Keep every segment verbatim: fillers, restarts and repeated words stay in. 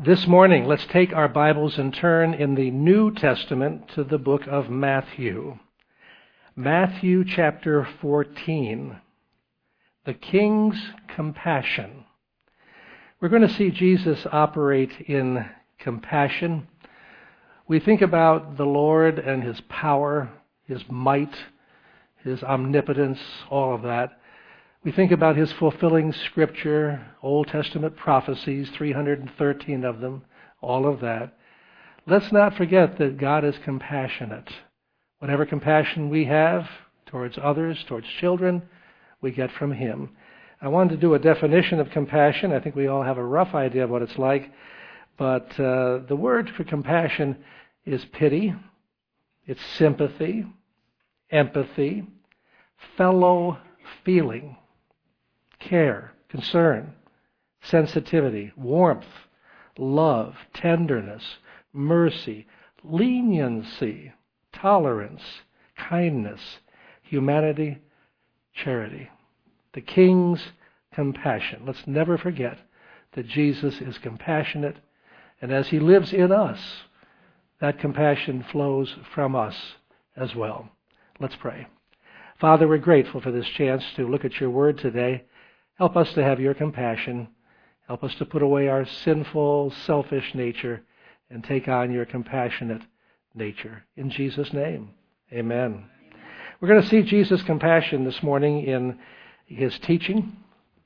This morning, let's take our Bibles and turn in the New Testament to the book of Matthew. Matthew chapter fourteen, the King's compassion. We're going to see Jesus operate in compassion. We think about the Lord and His power, His might, His omnipotence, all of that. We think about His fulfilling Scripture, Old Testament prophecies, three hundred thirteen of them, all of that. Let's not forget that God is compassionate. Whatever compassion we have towards others, towards children, we get from Him. I wanted to do a definition of compassion. I think we all have a rough idea of what it's like. But uh, the word for compassion is pity, it's sympathy, empathy, fellow feeling, care, concern, sensitivity, warmth, love, tenderness, mercy, leniency, tolerance, kindness, humanity, charity. The King's compassion. Let's never forget that Jesus is compassionate, and as He lives in us, that compassion flows from us as well. Let's pray. Father, we're grateful for this chance to look at Your Word today. Help us to have Your compassion. Help us to put away our sinful, selfish nature and take on Your compassionate nature. In Jesus' name, amen. We're going to see Jesus' compassion this morning in His teaching,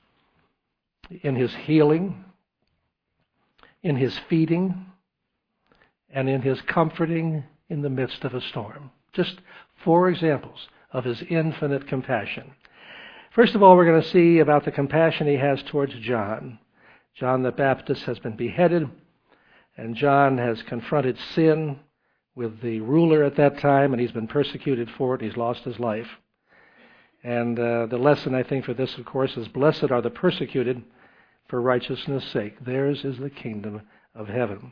in His healing, in His feeding, and in His comforting in the midst of a storm. Just four examples of His infinite compassion. First of all, we're going to see about the compassion He has towards John. John the Baptist has been beheaded, and John has confronted sin with the ruler at that time, and he's been persecuted for it. He's lost his life. And uh, the lesson, I think, for this, of course, is blessed are the persecuted for righteousness' sake. Theirs is the kingdom of heaven.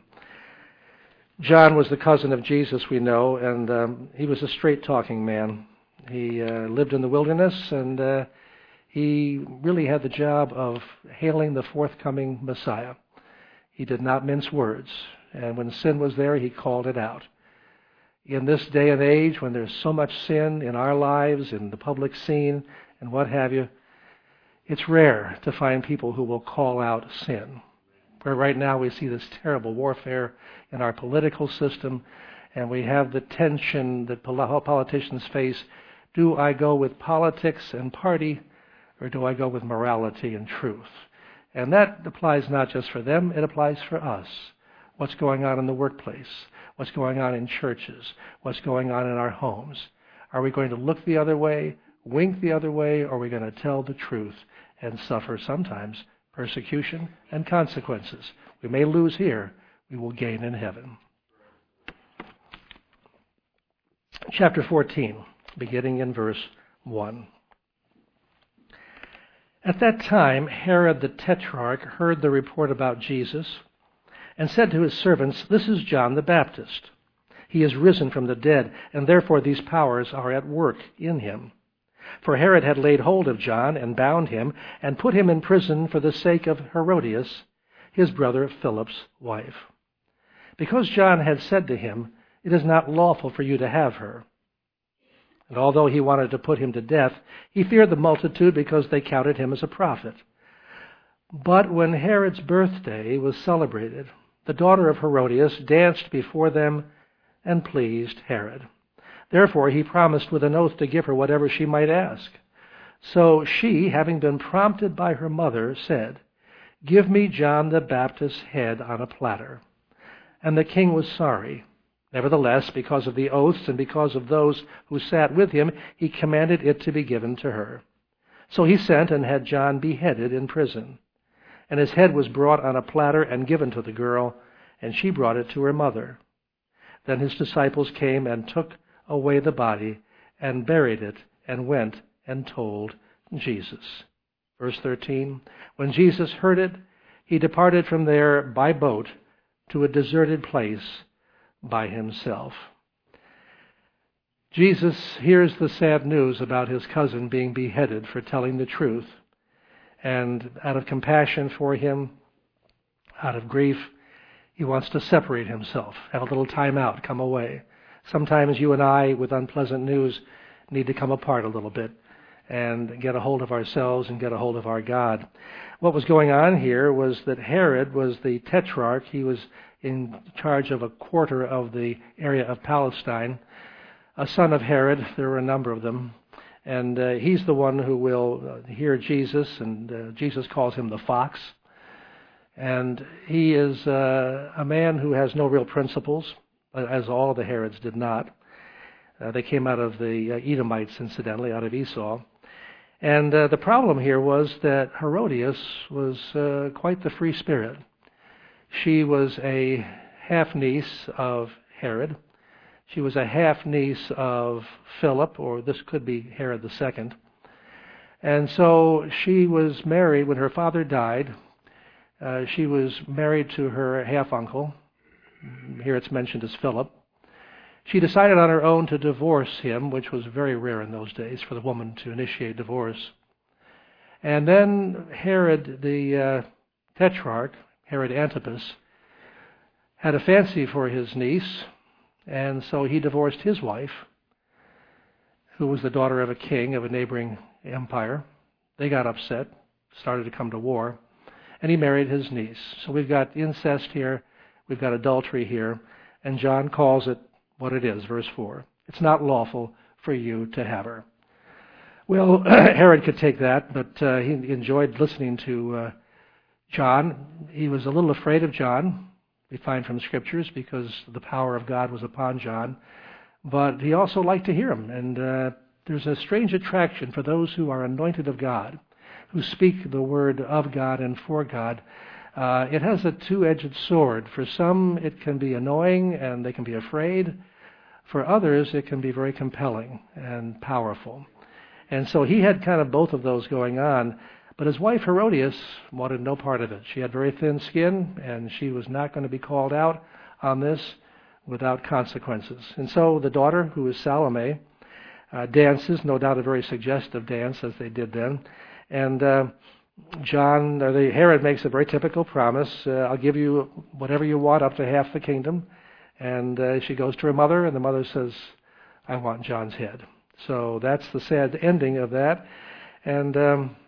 John was the cousin of Jesus, we know, and um, he was a straight-talking man. He uh, lived in the wilderness, and uh, he really had the job of hailing the forthcoming Messiah. He did not mince words, and when sin was there, he called it out. In this day and age, when there's so much sin in our lives, in the public scene, and what have you, it's rare to find people who will call out sin. Where right now we see this terrible warfare in our political system, and we have the tension that politicians face. Do I go with politics and party, or do I go with morality and truth? And that applies not just for them, it applies for us. What's going on in the workplace? What's going on in churches? What's going on in our homes? Are we going to look the other way, wink the other way, or are we going to tell the truth and suffer sometimes persecution and consequences? We may lose here, we will gain in heaven. Chapter fourteen, beginning in verse one. At that time, Herod the Tetrarch heard the report about Jesus and said to his servants, "This is John the Baptist. He is risen from the dead, and therefore these powers are at work in him." For Herod had laid hold of John and bound him and put him in prison for the sake of Herodias, his brother Philip's wife, because John had said to him, "It is not lawful for you to have her." And although he wanted to put him to death, he feared the multitude because they counted him as a prophet. But when Herod's birthday was celebrated, the daughter of Herodias danced before them and pleased Herod. Therefore he promised with an oath to give her whatever she might ask. So she, having been prompted by her mother, said, "Give me John the Baptist's head on a platter." And the king was sorry. Nevertheless, because of the oaths and because of those who sat with him, he commanded it to be given to her. So he sent and had John beheaded in prison. And his head was brought on a platter and given to the girl, and she brought it to her mother. Then his disciples came and took away the body and buried it and went and told Jesus. Verse thirteen, when Jesus heard it, he departed from there by boat to a deserted place by himself. Jesus hears the sad news about his cousin being beheaded for telling the truth. And out of compassion for him, out of grief, He wants to separate himself, have a little time out, come away. Sometimes you and I, with unpleasant news, need to come apart a little bit and get a hold of ourselves and get a hold of our God. What was going on here was that Herod was the tetrarch. He was in charge of a quarter of the area of Palestine. A son of Herod, there were a number of them. And uh, he's the one who will uh, hear Jesus, and uh, Jesus calls him the fox. And he is uh, a man who has no real principles, as all the Herods did not. Uh, they came out of the uh, Edomites, incidentally, out of Esau. And uh, the problem here was that Herodias was uh, quite the free spirit. She was a half-niece of Herod. She was a half-niece of Philip, or this could be Herod the Second. And so she was married when her father died. Uh, she was married to her half-uncle. Here it's mentioned as Philip. She decided on her own to divorce him, which was very rare in those days for the woman to initiate divorce. And then Herod the uh, Tetrarch, Herod Antipas, had a fancy for his niece, and so he divorced his wife, who was the daughter of a king of a neighboring empire. They got upset, started to come to war, and he married his niece. So we've got incest here, we've got adultery here, and John calls it what it is, verse four. It's not lawful for you to have her. Well, Herod could take that, but uh, he enjoyed listening to uh, John. He was a little afraid of John, we find from Scriptures, because the power of God was upon John. But he also liked to hear him, and uh, there's a strange attraction for those who are anointed of God, who speak the word of God and for God. Uh, it has a two-edged sword. For some, it can be annoying and they can be afraid. For others, it can be very compelling and powerful. And so he had kind of both of those going on. But his wife, Herodias, wanted no part of it. She had very thin skin, and she was not going to be called out on this without consequences. And so the daughter, who is Salome, uh, dances, no doubt a very suggestive dance, as they did then. And uh, John, or the Herod makes a very typical promise. Uh, I'll give you whatever you want, up to half the kingdom. And uh, she goes to her mother, and the mother says, I want John's head. So that's the sad ending of that. And um,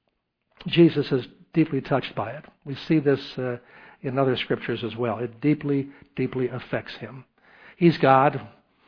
Jesus is deeply touched by it. We see this uh, in other scriptures as well. It deeply, deeply affects him. He's God.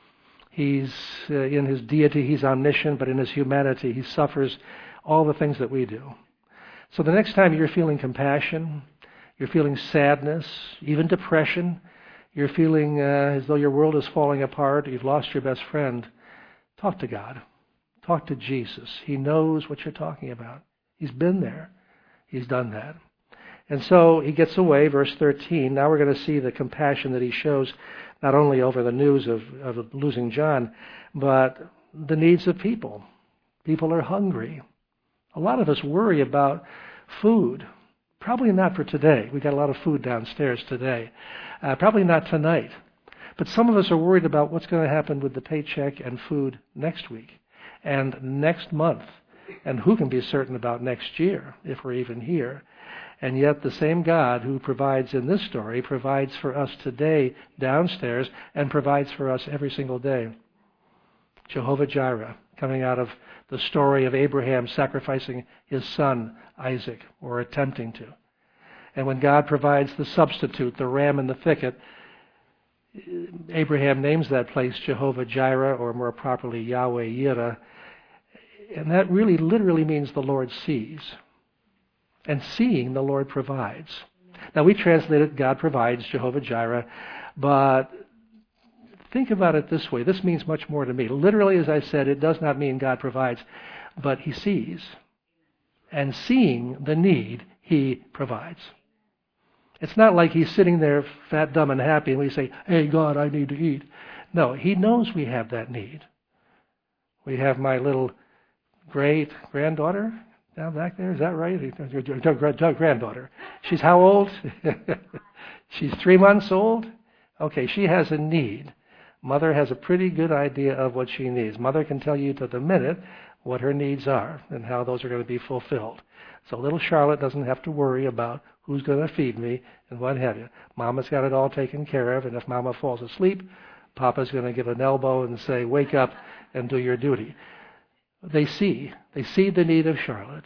He's uh, in his deity, he's omniscient, but in his humanity, he suffers all the things that we do. So the next time you're feeling compassion, you're feeling sadness, even depression, you're feeling uh, as though your world is falling apart, you've lost your best friend, talk to God. Talk to Jesus. He knows what you're talking about. He's been there. He's done that. And so he gets away, verse thirteen. Now we're going to see the compassion that he shows not only over the news of, of losing John, but the needs of people. People are hungry. A lot of us worry about food. Probably not for today. We got a lot of food downstairs today. Uh, probably not tonight. But some of us are worried about what's going to happen with the paycheck and food next week and next month. And who can be certain about next year, if we're even here? And yet the same God who provides in this story provides for us today downstairs and provides for us every single day. Jehovah Jireh, coming out of the story of Abraham sacrificing his son Isaac, or attempting to. And when God provides the substitute, the ram in the thicket, Abraham names that place Jehovah Jireh, or more properly Yahweh Yireh. And that really literally means the Lord sees. And seeing, the Lord provides. Now we translate it, God provides, Jehovah Jireh, but think about it this way. This means much more to me. Literally, as I said, it does not mean God provides, but he sees. And seeing the need, he provides. It's not like he's sitting there fat, dumb, and happy, and we say, hey, God, I need to eat. No, he knows we have that need. We have my little great-granddaughter down back there. Is that right? Your granddaughter. She's how old? She's three months old? Okay, she has a need. Mother has a pretty good idea of what she needs. Mother can tell you to the minute what her needs are and how those are going to be fulfilled. So little Charlotte doesn't have to worry about who's going to feed me, and what have you. Mama's got it all taken care of, and if Mama falls asleep, Papa's going to give an elbow and say, wake up and do your duty. They see. They see the need of Charlotte.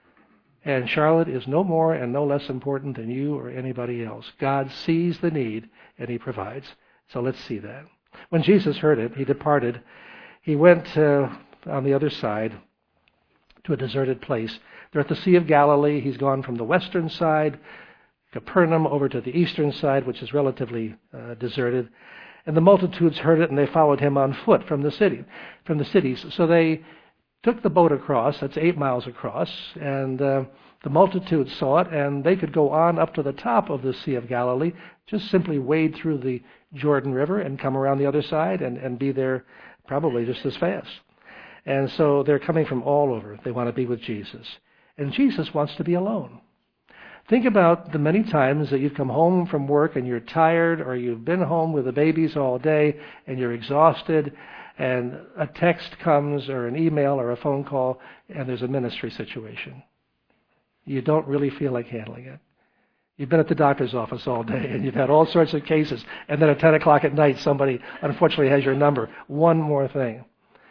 And Charlotte is no more and no less important than you or anybody else. God sees the need, and he provides. So let's see that. When Jesus heard it, he departed. He went uh, on the other side to a deserted place. They're at the Sea of Galilee. He's gone from the western side, Capernaum, over to the eastern side, which is relatively uh, deserted. And the multitudes heard it, and they followed him on foot from the city, from the cities. So they took the boat across. That's eight miles across, and uh, the multitudes saw it, and they could go on up to the top of the Sea of Galilee, just simply wade through the Jordan River and come around the other side and, and be there probably just as fast. And so they're coming from all over. They want to be with Jesus. And Jesus wants to be alone. Think about the many times that you've come home from work and you're tired, or you've been home with the babies all day and you're exhausted, and a text comes or an email or a phone call, and there's a ministry situation. You don't really feel like handling it. You've been at the doctor's office all day, and you've had all sorts of cases, and then at ten o'clock at night, somebody unfortunately has your number. One more thing.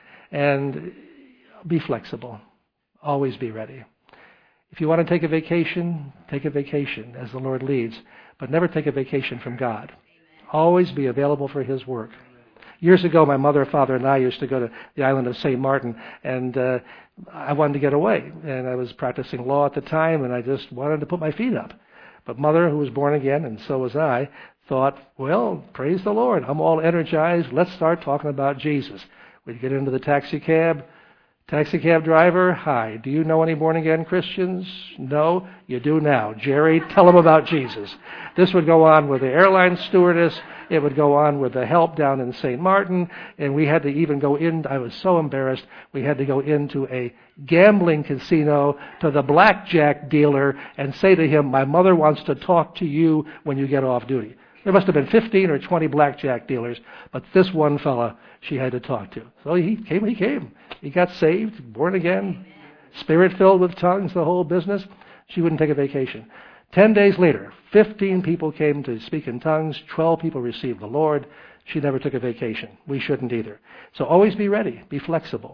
And be flexible. Always be ready. If you want to take a vacation, take a vacation as the Lord leads, but never take a vacation from God. Always be available for his work. Years ago, my mother, father, and I used to go to the island of Saint Martin, and uh, I wanted to get away. And I was practicing law at the time, and I just wanted to put my feet up. But Mother, who was born again, and so was I, thought, well, praise the Lord. I'm all energized. Let's start talking about Jesus. We'd get into the taxi cab. Taxi cab driver, hi, do you know any born-again Christians? No? You do now. Jerry, tell them about Jesus. This would go on with the airline stewardess. It would go on with the help down in Saint Martin. And we had to even go in, I was so embarrassed, we had to go into a gambling casino to the blackjack dealer and say to him, my mother wants to talk to you when you get off duty. There must have been fifteen or twenty blackjack dealers, but this one fella she had to talk to. So he came, he came. He got saved, born again, spirit-filled with tongues, the whole business. She wouldn't take a vacation. Ten days later, fifteen people came to speak in tongues. Twelve people received the Lord. She never took a vacation. We shouldn't either. So always be ready. Be flexible.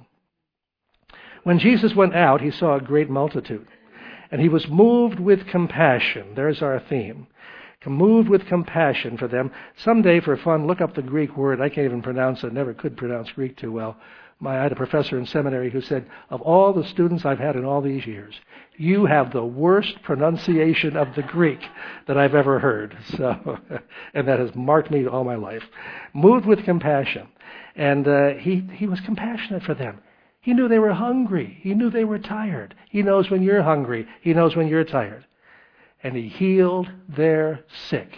When Jesus went out, he saw a great multitude, and he was moved with compassion. There's our theme. Moved with compassion for them. Someday, for fun, look up the Greek word. I can't even pronounce it. Never could pronounce Greek too well. My, I had a professor in seminary who said, of all the students I've had in all these years, you have the worst pronunciation of the Greek that I've ever heard. So, and that has marked me all my life. Moved with compassion. And uh, he, he was compassionate for them. He knew they were hungry. He knew they were tired. He knows when you're hungry. He knows when you're tired. And he healed their sick.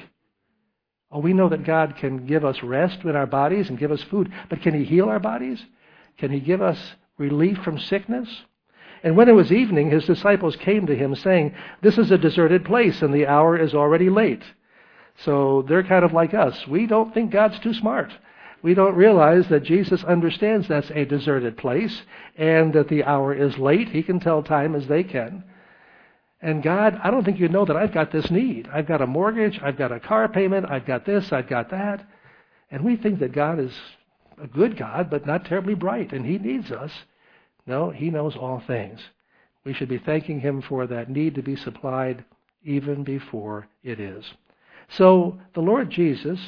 Oh, we know that God can give us rest in our bodies and give us food, but can he heal our bodies? Can he give us relief from sickness? And when it was evening, his disciples came to him saying, this is a deserted place and the hour is already late. So they're kind of like us. We don't think God's too smart. We don't realize that Jesus understands that's a deserted place and that the hour is late. He can tell time as they can. And God, I don't think you know that I've got this need. I've got a mortgage, I've got a car payment, I've got this, I've got that. And we think that God is a good God, but not terribly bright, and he needs us. No, he knows all things. We should be thanking him for that need to be supplied even before it is. So the Lord Jesus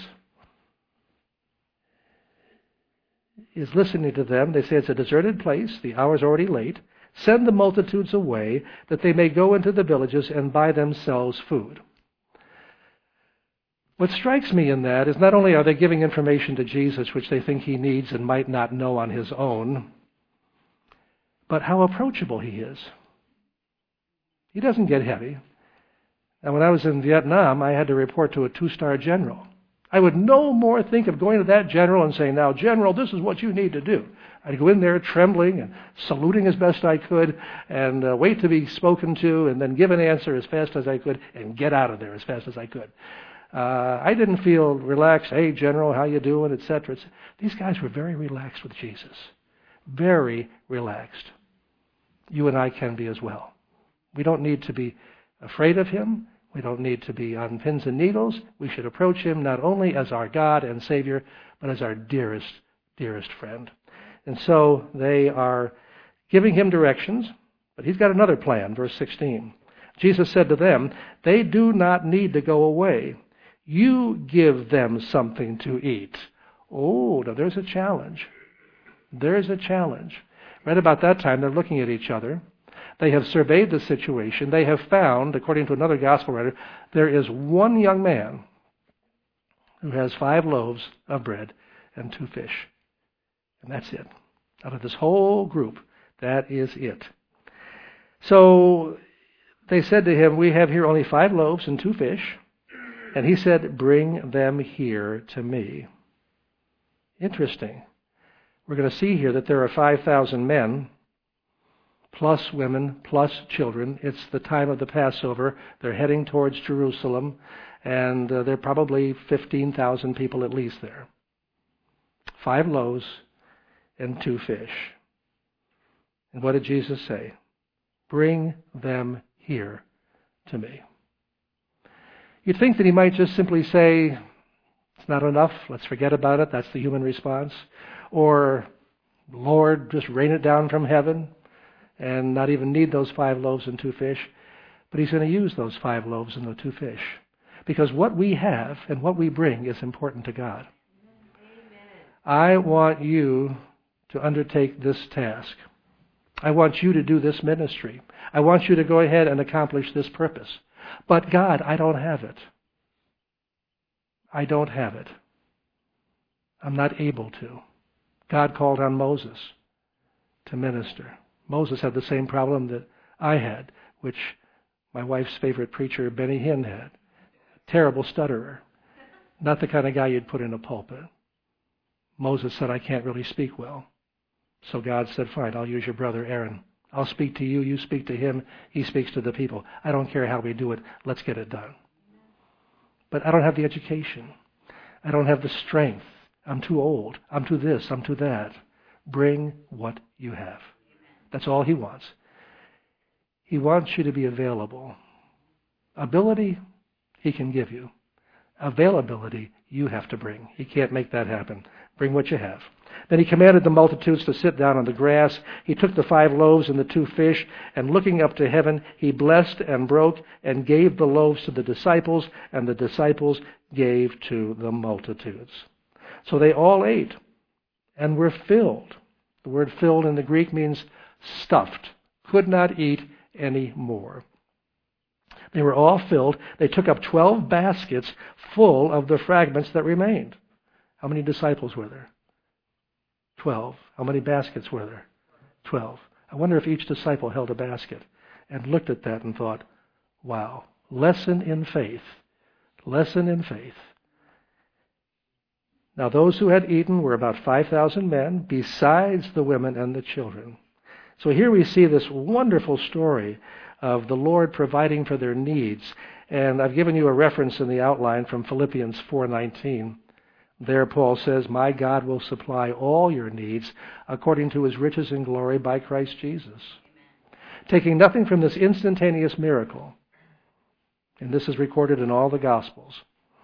is listening to them. They say it's a deserted place. The hour's already late. Send the multitudes away that they may go into the villages and buy themselves food. What strikes me in that is not only are they giving information to Jesus which they think he needs and might not know on his own, but how approachable he is. He doesn't get heavy. And when I was in Vietnam, I had to report to a two-star general. I would no more think of going to that general and saying, now, General, this is what you need to do. I'd go in there trembling and saluting as best I could and uh, wait to be spoken to and then give an answer as fast as I could and get out of there as fast as I could. Uh, I didn't feel relaxed. Hey, General, how you doing, et cetera. These guys were very relaxed with Jesus. Very relaxed. You and I can be as well. We don't need to be afraid of him. We don't need to be on pins and needles. We should approach him not only as our God and Savior, but as our dearest, dearest friend. And so they are giving him directions, but he's got another plan, verse sixteen. Jesus said to them, "They do not need to go away. You give them something to eat." Oh, now there's a challenge. There's a challenge. Right about that time, they're looking at each other. They have surveyed the situation. They have found, according to another gospel writer, there is one young man who has five loaves of bread and two fish. And that's it. Out of this whole group, that is it. So they said to him, "We have here only five loaves and two fish." And he said, "Bring them here to me." Interesting. We're going to see here that there are five thousand men, plus women, plus children. It's the time of the Passover. They're heading towards Jerusalem, and uh, there are probably fifteen thousand people at least there. Five loaves and two fish. And what did Jesus say? "Bring them here to me." You'd think that he might just simply say, "It's not enough, let's forget about it." That's the human response. Or, "Lord, just rain it down from heaven," and not even need those five loaves and two fish. But he's going to use those five loaves and the two fish. Because what we have and what we bring is important to God. Amen. I want you to undertake this task. I want you to do this ministry. I want you to go ahead and accomplish this purpose. But God, I don't have it. I don't have it. I'm not able to. God called on Moses to minister. Moses had the same problem that I had, which my wife's favorite preacher, Benny Hinn, had. Terrible stutterer. Not the kind of guy you'd put in a pulpit. Moses said, "I can't really speak well." So God said, "Fine, I'll use your brother Aaron. I'll speak to you, you speak to him, he speaks to the people. I don't care how we do it, let's get it done." But I don't have the education. I don't have the strength. I'm too old. I'm too this, I'm too that. Bring what you have. That's all he wants. He wants you to be available. Ability, he can give you. Availability, you have to bring. He can't make that happen. Bring what you have. Then he commanded the multitudes to sit down on the grass. He took the five loaves and the two fish, and looking up to heaven, he blessed and broke and gave the loaves to the disciples, and the disciples gave to the multitudes. So they all ate and were filled. The word filled in the Greek means stuffed. Could not eat any more. They were all filled. They took up twelve baskets full of the fragments that remained. How many disciples were there? Twelve. How many baskets were there? Twelve. I wonder if each disciple held a basket and looked at that and thought, wow, lesson in faith. Lesson in faith. Now those who had eaten were about five thousand men, besides the women and the children. So here we see this wonderful story of the Lord providing for their needs. And I've given you a reference in the outline from Philippians four nineteen. There Paul says, "My God will supply all your needs according to his riches and glory by Christ Jesus." Amen. Taking nothing from this instantaneous miracle. And this is recorded in all the Gospels.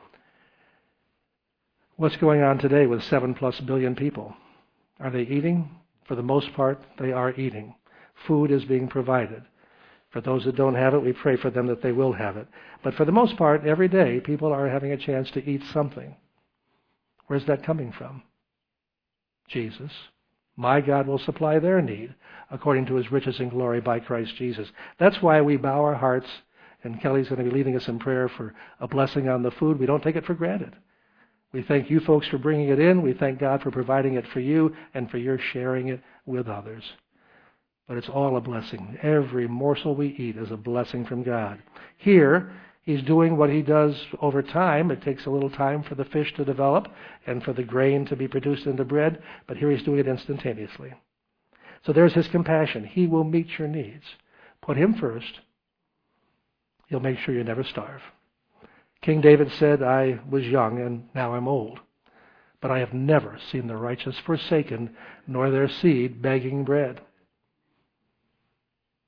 What's going on today with seven plus billion people? Are they eating? For the most part, they are eating. Food is being provided. For those that don't have it, we pray for them that they will have it. But for the most part, every day, people are having a chance to eat something. Where's that coming from? Jesus. My God will supply their need according to his riches and glory by Christ Jesus. That's why we bow our hearts, and Kelly's going to be leading us in prayer for a blessing on the food. We don't take it for granted. We thank you folks for bringing it in. We thank God for providing it for you and for your sharing it with others. But it's all a blessing. Every morsel we eat is a blessing from God. Here, he's doing what he does over time. It takes a little time for the fish to develop and for the grain to be produced into bread, but here he's doing it instantaneously. So there's his compassion. He will meet your needs. Put him first. He'll make sure you never starve. King David said, "I was young and now I'm old, but I have never seen the righteous forsaken, nor their seed begging bread."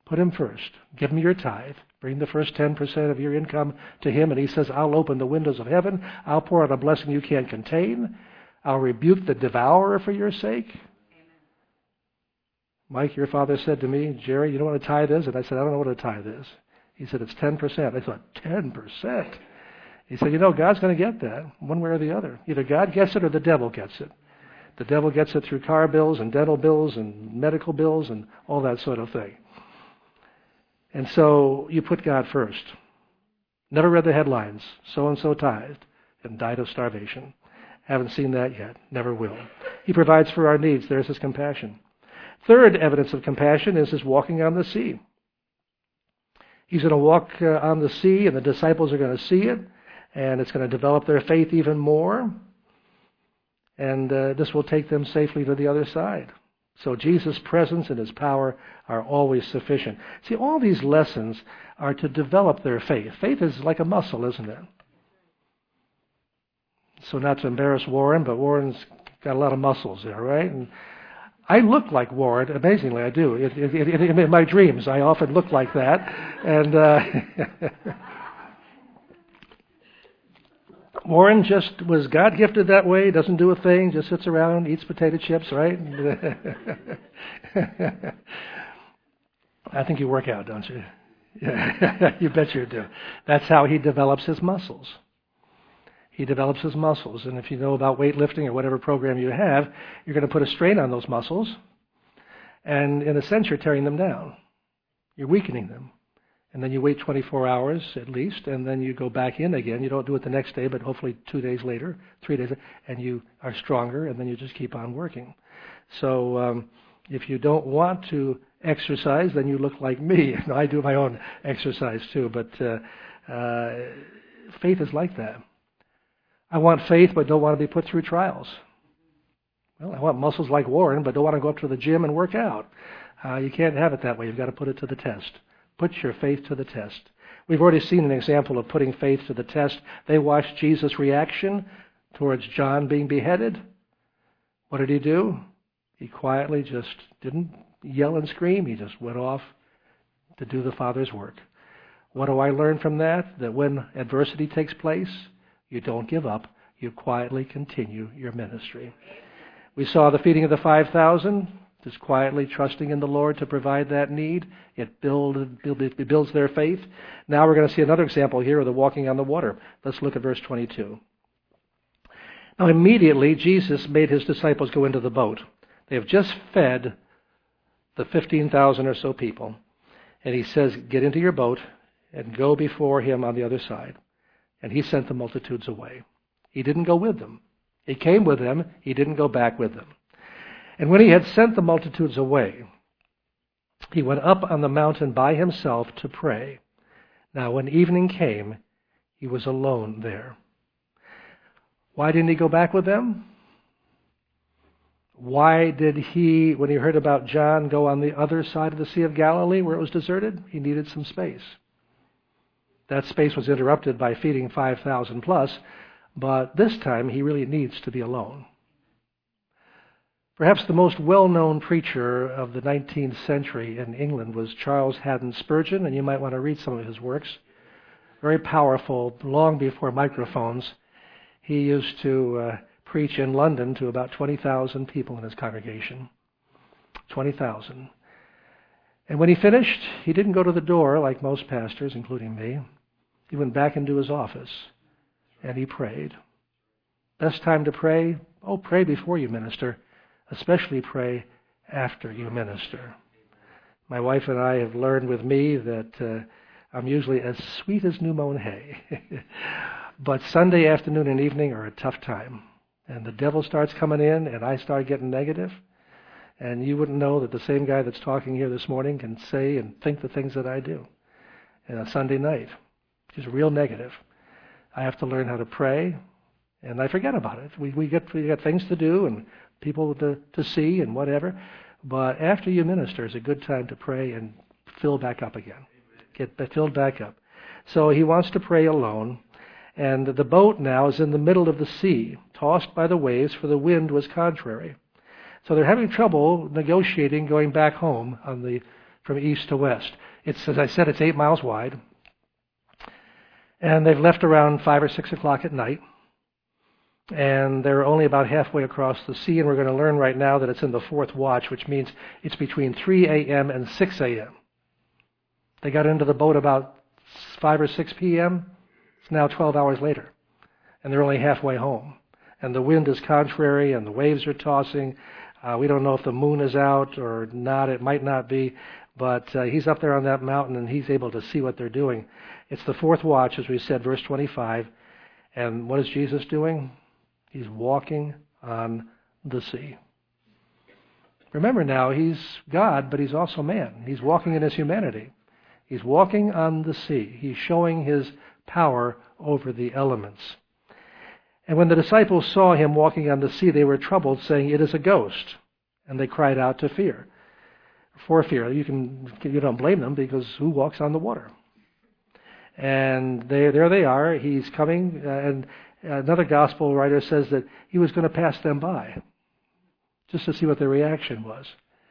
Put him first. Give him your tithe. Bring the first ten percent of your income to him, and he says, I'll open the windows of heaven. I'll pour out a blessing you can't contain. I'll rebuke the devourer for your sake. Amen. Mike, your father said to me, Jerry, you know what a tithe is? And I said, I don't know what a tithe is. He said, it's ten percent. I thought, ten percent? He said, you know, God's going to get that one way or the other. Either God gets it or the devil gets it. The devil gets it through car bills and dental bills and medical bills and all that sort of thing. And so you put God first. Never read the headlines. So-and-so tithed and died of starvation. Haven't seen that yet. Never will. He provides for our needs. There's his compassion. Third evidence of compassion is his walking on the sea. He's going to walk uh, on the sea, and the disciples are going to see it, and it's going to develop their faith even more. And uh, this will take them safely to the other side. So Jesus' presence and his power are always sufficient. See, all these lessons are to develop their faith. Faith is like a muscle, isn't it? So not to embarrass Warren, but Warren's got a lot of muscles there, right? And I look like Warren. Amazingly, I do. It, it, it, it, in my dreams, I often look like that. And uh, Warren just was God-gifted that way, doesn't do a thing, just sits around, eats potato chips, right? I think you work out, don't you? Yeah, you bet you do. That's how he develops his muscles. He develops his muscles. And if you know about weightlifting or whatever program you have, you're going to put a strain on those muscles. And in a sense, you're tearing them down. You're weakening them. And then you wait twenty-four hours at least, and then you go back in again. You don't do it the next day, but hopefully two days later, three days later, and you are stronger, and then you just keep on working. So um, if you don't want to exercise, then you look like me. I do my own exercise too, but uh, uh, faith is like that. I want faith, but don't want to be put through trials. Well, I want muscles like Warren, but don't want to go up to the gym and work out. Uh, you can't have it that way. You've got to put it to the test. Put your faith to the test. We've already seen an example of putting faith to the test. They watched Jesus' reaction towards John being beheaded. What did he do? He quietly just didn't yell and scream. He just went off to do the Father's work. What do I learn from that? That when adversity takes place, you don't give up. You quietly continue your ministry. We saw the feeding of the five thousand. Just quietly trusting in the Lord to provide that need. It, build, it builds their faith. Now we're going to see another example here of the walking on the water. Let's look at verse twenty-two. Now immediately Jesus made his disciples go into the boat. They have just fed the fifteen thousand or so people. And he says, get into your boat and go before him on the other side. And he sent the multitudes away. He didn't go with them. He came with them. He didn't go back with them. And when he had sent the multitudes away, he went up on the mountain by himself to pray. Now, when evening came, he was alone there. Why didn't he go back with them? Why did he, when he heard about John, go on the other side of the Sea of Galilee where it was deserted? He needed some space. That space was interrupted by feeding five thousand plus, but this time he really needs to be alone. Perhaps the most well-known preacher of the nineteenth century in England was Charles Haddon Spurgeon, and you might want to read some of his works. Very powerful, long before microphones. He used to uh, preach in London to about twenty thousand people in his congregation. twenty thousand. And when he finished, he didn't go to the door like most pastors, including me. He went back into his office, and he prayed. Best time to pray? Oh, pray before you minister. Especially pray after you minister. My wife and I have learned with me that uh, I'm usually as sweet as new mown hay. But Sunday afternoon and evening are a tough time. And the devil starts coming in, and I start getting negative. And you wouldn't know that the same guy that's talking here this morning can say and think the things that I do. And a Sunday night, just real negative. I have to learn how to pray, and I forget about it. We we get we got things to do and people to, to see and whatever. But after you minister, it's a good time to pray and fill back up again. Get filled back up. So he wants to pray alone. And the boat now is in the middle of the sea, tossed by the waves, for the wind was contrary. So they're having trouble negotiating going back home on the from east to west. It's, as I said, it's eight miles wide. And they've left around five or six o'clock at night. And they're only about halfway across the sea, and we're going to learn right now that it's in the fourth watch, which means it's between three a.m. and six a.m. They got into the boat about five or six p.m. It's now twelve hours later, and they're only halfway home. And the wind is contrary, and the waves are tossing. Uh, we don't know if the moon is out or not. It might not be, but uh, he's up there on that mountain, and he's able to see what they're doing. It's the fourth watch, as we said, verse twenty-five. And what is Jesus doing? He's walking on the sea. Remember now, he's God, but he's also man. He's walking in his humanity. He's walking on the sea. He's showing his power over the elements. And when the disciples saw him walking on the sea, they were troubled, saying, "It is a ghost." And they cried out to fear. For fear. You can you don't blame them, because who walks on the water? And they, there they are. He's coming, uh, and another gospel writer says that he was going to pass them by, just to see what their reaction was.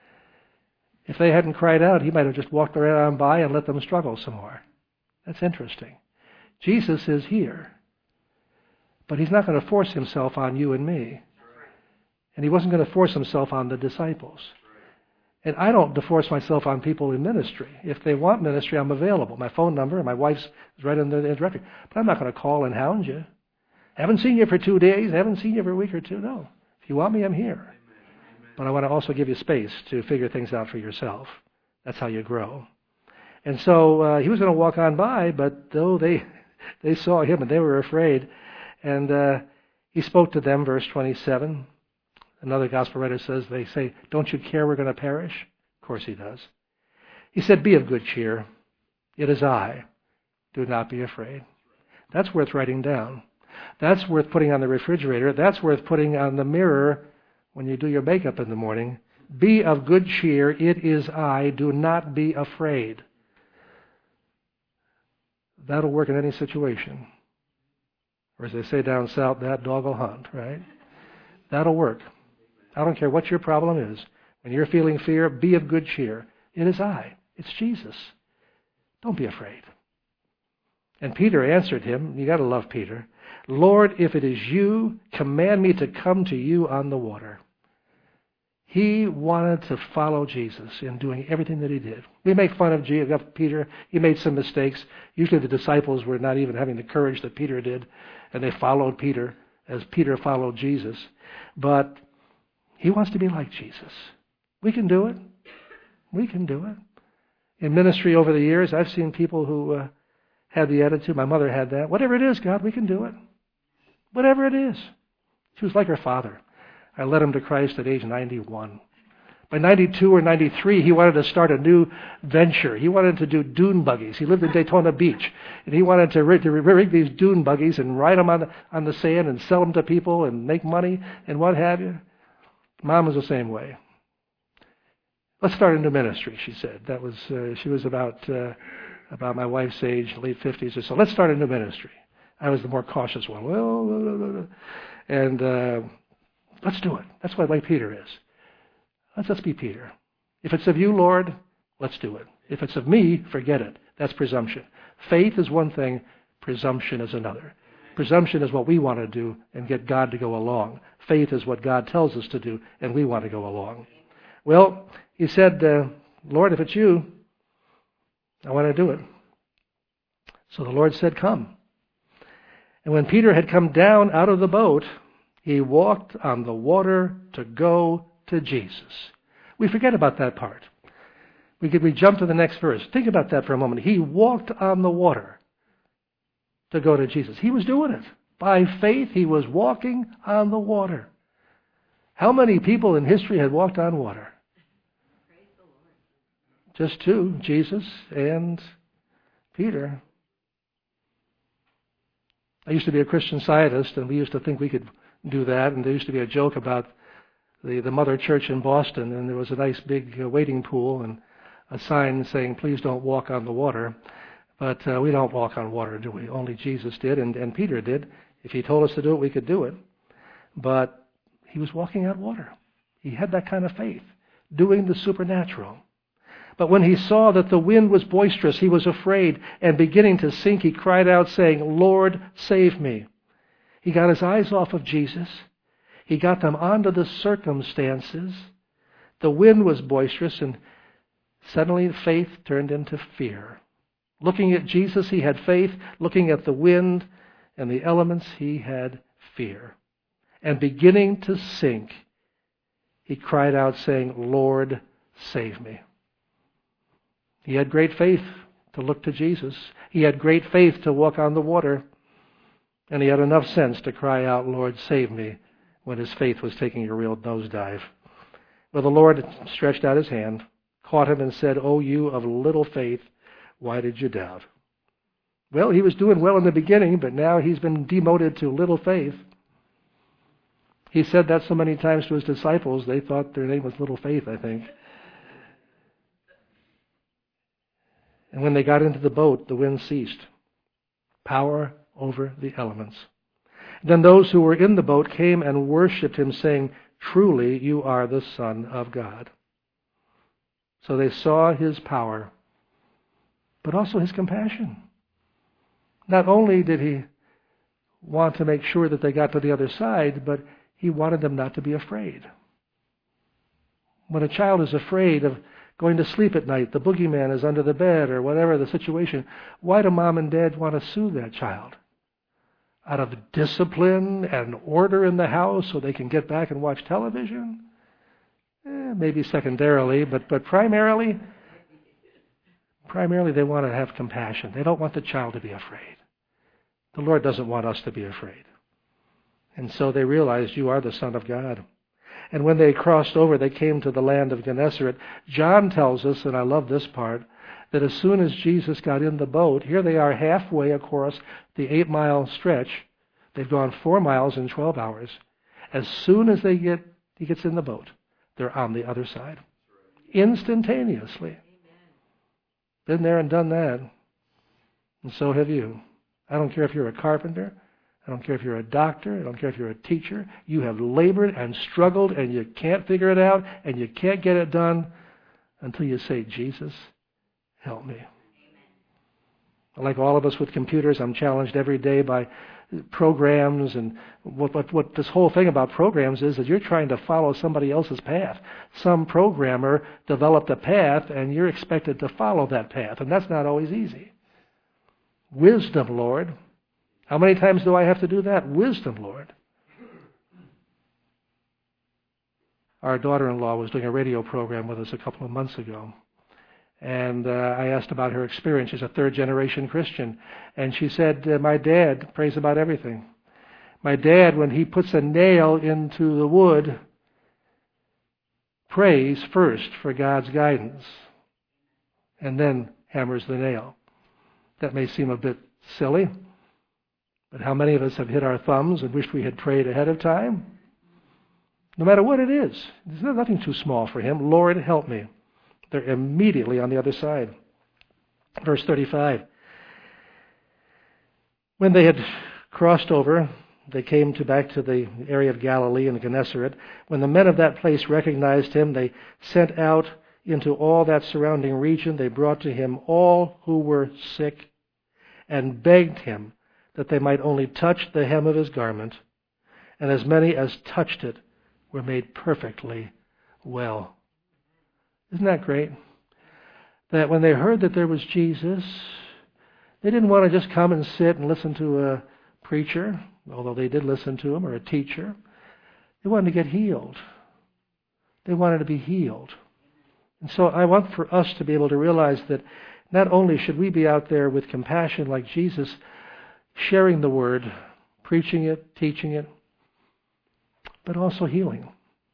If they hadn't cried out, he might have just walked around by and let them struggle some more. That's interesting. Jesus is here, but he's not going to force himself on you and me. And he wasn't going to force himself on the disciples. And I don't force myself on people in ministry. If they want ministry, I'm available. My phone number and my wife's is right in the directory. But I'm not going to call and hound you. Haven't seen you for two days. Haven't seen you for a week or two. No. If you want me, I'm here. But I want to also give you space to figure things out for yourself. That's how you grow. And so uh, he was going to walk on by, but though they they saw him and they were afraid, and uh, he spoke to them, verse twenty-seven. Another gospel writer says, they say, "Don't you care we're going to perish?" Of course he does. He said, "Be of good cheer. It is I. Do not be afraid." That's worth writing down. That's worth putting on the refrigerator. That's worth putting on the mirror when you do your makeup in the morning. Be of good cheer. It is I. Do not be afraid. That'll work in any situation. Or as they say down south, that dog will hunt, right? That'll work. I don't care what your problem is. When you're feeling fear, be of good cheer. It is I. It's Jesus. Don't be afraid. And Peter answered him, you got to love Peter, "Lord, if it is you, command me to come to you on the water." He wanted to follow Jesus in doing everything that he did. We make fun of Peter. He made some mistakes. Usually the disciples were not even having the courage that Peter did, and they followed Peter as Peter followed Jesus. But he wants to be like Jesus. We can do it. We can do it. In ministry over the years, I've seen people who uh, had the attitude, my mother had that, whatever it is, God, we can do it. Whatever it is. She was like her father. I led him to Christ at age ninety-one. By ninety-two or ninety-three, he wanted to start a new venture. He wanted to do dune buggies. He lived in Daytona Beach, and he wanted to rig, to rig these dune buggies and ride them on the, on the sand and sell them to people and make money and what have you. Mom was the same way. Let's start a new ministry, she said. That was uh, she was about uh, about my wife's age, late fifties or so. Let's start a new ministry. I was the more cautious one. Well, and uh, let's do it. That's what like Peter is. Let's let's be Peter. If it's of you, Lord, let's do it. If it's of me, forget it. That's presumption. Faith is one thing. Presumption is another. Presumption is what we want to do and get God to go along. Faith is what God tells us to do, and we want to go along. Well, he said, uh, "Lord, if it's you, I want to do it." So the Lord said, "Come." And when Peter had come down out of the boat, he walked on the water to go to Jesus. We forget about that part. We could we jump to the next verse. Think about that for a moment. He walked on the water to go to Jesus. He was doing it. By faith, he was walking on the water. How many people in history had walked on water? Praise the Lord. Just two, Jesus and Peter. I used to be a Christian Scientist, and we used to think we could do that, and there used to be a joke about the, the Mother Church in Boston, and there was a nice big uh, wading pool and a sign saying, "Please don't walk on the water." But uh, we don't walk on water, do we? Only Jesus did, and, and Peter did. If he told us to do it, we could do it. But he was walking on water. He had that kind of faith, doing the supernatural. But when he saw that the wind was boisterous, he was afraid, and beginning to sink, he cried out, saying, Lord, save me. He got his eyes off of Jesus. He got them onto the circumstances. The wind was boisterous, and suddenly faith turned into fear. Looking at Jesus, he had faith. Looking at the wind and the elements, he had fear. And beginning to sink, he cried out, saying, Lord, save me. He had great faith to look to Jesus. He had great faith to walk on the water. And he had enough sense to cry out, Lord, save me, when his faith was taking a real nosedive. Well, the Lord stretched out his hand, caught him, and said, O you of little faith, why did you doubt? Well, he was doing well in the beginning, but now he's been demoted to little faith. He said that so many times to his disciples, they thought their name was Little Faith, I think. And when they got into the boat, the wind ceased. Power over the elements. Then those who were in the boat came and worshipped him, saying, Truly you are the Son of God. So they saw his power, but also his compassion. Not only did he want to make sure that they got to the other side, but he wanted them not to be afraid. When a child is afraid of going to sleep at night, the boogeyman is under the bed, or whatever the situation, why do mom and dad want to soothe that child? Out of discipline and order in the house so they can get back and watch television? Eh, maybe secondarily, but, but primarily, primarily they want to have compassion. They don't want the child to be afraid. The Lord doesn't want us to be afraid. And so they realized, you are the Son of God. And when they crossed over, they came to the land of Gennesaret. John tells us, and I love this part, that as soon as Jesus got in the boat, here they are halfway across the eight-mile stretch. They've gone four miles in twelve hours. As soon as they get, he gets in the boat, they're on the other side. Instantaneously. Been there and done that. And so have you. I don't care if you're a carpenter. I don't care if you're a doctor. I don't care if you're a teacher. You have labored and struggled and you can't figure it out and you can't get it done until you say, Jesus, help me. Amen. Like all of us with computers, I'm challenged every day by programs, and what, what, what this whole thing about programs is that you're trying to follow somebody else's path. Some programmer developed a path and you're expected to follow that path, and that's not always easy. Wisdom, Lord. How many times do I have to do that? Wisdom, Lord. Our daughter-in-law was doing a radio program with us a couple of months ago. And uh, I asked about her experience. She's a third-generation Christian. And she said, uh, my dad prays about everything. My dad, when he puts a nail into the wood, prays first for God's guidance and then hammers the nail. That may seem a bit silly. But how many of us have hit our thumbs and wished we had prayed ahead of time? No matter what it is, there's nothing too small for him. Lord, help me. They're immediately on the other side. Verse thirty-five. When they had crossed over, they came to back to the area of Galilee and Gennesaret. When the men of that place recognized him, they sent out into all that surrounding region. They brought to him all who were sick and begged him that they might only touch the hem of his garment, and as many as touched it were made perfectly well. Isn't that great? That when they heard that there was Jesus, they didn't want to just come and sit and listen to a preacher, although they did listen to him, or a teacher. They wanted to get healed. They wanted to be healed. And so I want for us to be able to realize that not only should we be out there with compassion like Jesus, sharing the word, preaching it, teaching it, but also healing.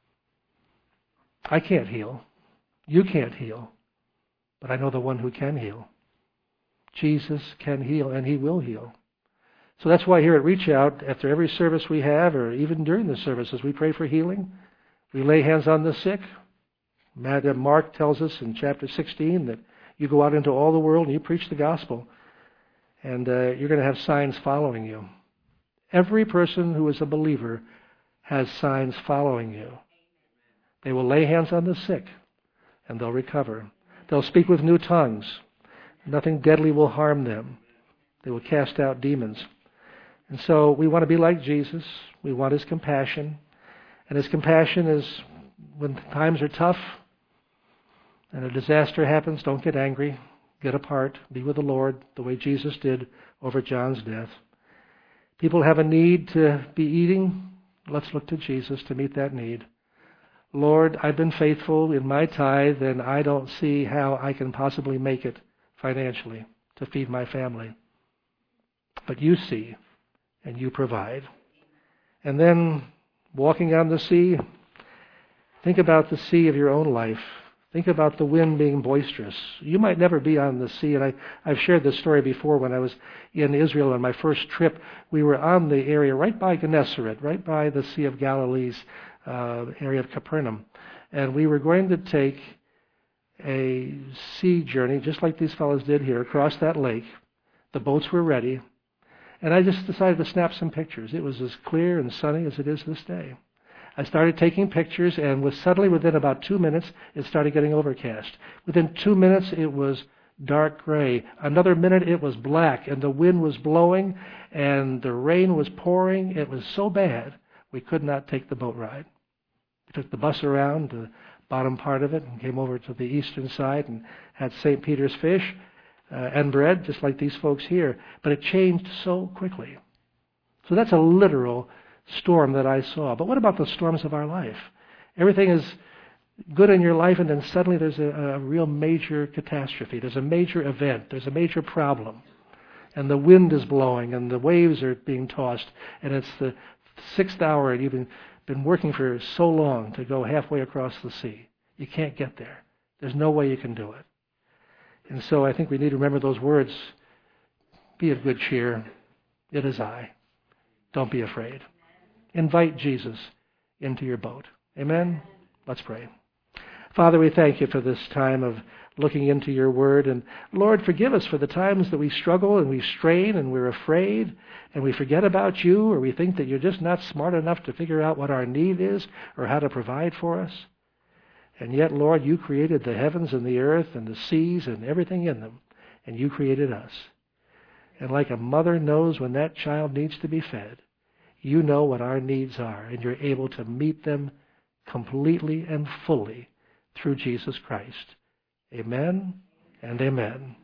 I can't heal. You can't heal. But I know the one who can heal. Jesus can heal, and he will heal. So that's why here at Reach Out, after every service we have, or even during the services, we pray for healing. We lay hands on the sick. Mark tells us in chapter sixteen that you go out into all the world and you preach the gospel. And uh, you're going to have signs following you. Every person who is a believer has signs following you. They will lay hands on the sick, and they'll recover. They'll speak with new tongues. Nothing deadly will harm them. They will cast out demons. And so we want to be like Jesus. We want His compassion. And His compassion is when times are tough and a disaster happens, don't get angry. Get apart. Be with the Lord the way Jesus did over John's death. People have a need to be eating. Let's look to Jesus to meet that need. Lord, I've been faithful in my tithe, and I don't see how I can possibly make it financially to feed my family. But you see, and you provide. And then, walking on the sea, think about the sea of your own life. Think about the wind being boisterous. You might never be on the sea, and I, I've shared this story before. When I was in Israel on my first trip, we were on the area right by Gennesaret, right by the Sea of Galilee's uh, area of Capernaum. And we were going to take a sea journey, just like these fellows did here, across that lake. The boats were ready. And I just decided to snap some pictures. It was as clear and sunny as it is this day. I started taking pictures, and was suddenly within about two minutes, it started getting overcast. Within two minutes, it was dark gray. Another minute, it was black, and the wind was blowing, and the rain was pouring. It was so bad, we could not take the boat ride. We took the bus around the bottom part of it and came over to the eastern side and had Saint Peter's fish uh, and bread, just like these folks here. But it changed so quickly. So that's a literal storm that I saw. But what about the storms of our life? Everything is good in your life, and then suddenly there's a, a real major catastrophe. There's a major event. There's a major problem. And the wind is blowing, and the waves are being tossed, and it's the sixth hour, and you've been, been working for so long to go halfway across the sea. You can't get there. There's no way you can do it. And so I think we need to remember those words. Be of good cheer. It is I. Don't be afraid. Invite Jesus into your boat. Amen? Let's pray. Father, we thank you for this time of looking into your word. And Lord, forgive us for the times that we struggle and we strain and we're afraid and we forget about you, or we think that you're just not smart enough to figure out what our need is or how to provide for us. And yet, Lord, you created the heavens and the earth and the seas and everything in them, and you created us. And like a mother knows when that child needs to be fed, you know what our needs are, and you're able to meet them completely and fully through Jesus Christ. Amen and amen.